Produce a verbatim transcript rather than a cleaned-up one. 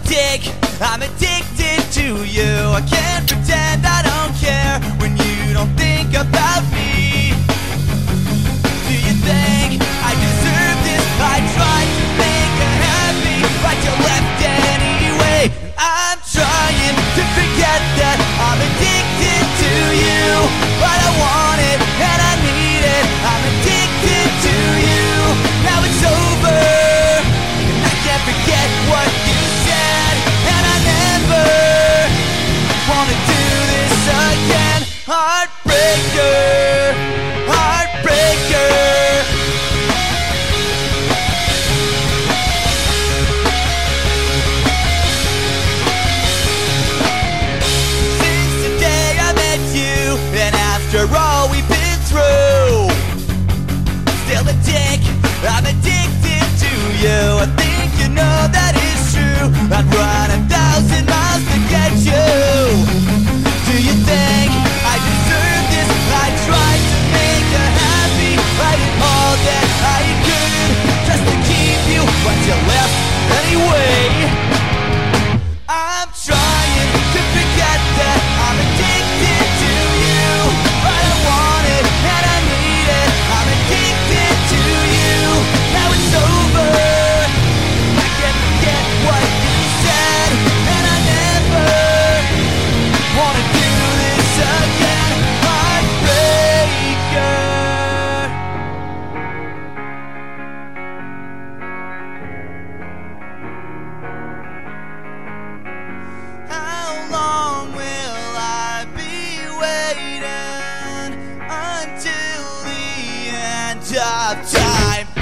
dick, I'm addicted to you. I can't pretend I don't care when you don't think about me. Do you think I deserve this? I tried to make her happy, but you left anyway. I'm trying to forget that I'm addicted to you, but I want it and I need it. I'm addicted to you. Now it's over, and I can't forget what you said, and I never wanna do this again. Heartbreaker, heartbreaker. After all we've been through, still a dick, I'm addicted to you. I think you know that is true. I'd run a thousand miles to get you. Do you think I deserve this? I tried to make her happy, I did all that I could just to keep you, but you left anyway. I'm trying to forget that I'm addicted to you, but I want it and I need it. I'm addicted to you. Now it's over, I can't forget what you said, and I never wanna do this again. Heartbreaker. How long will I be waiting until the end of time?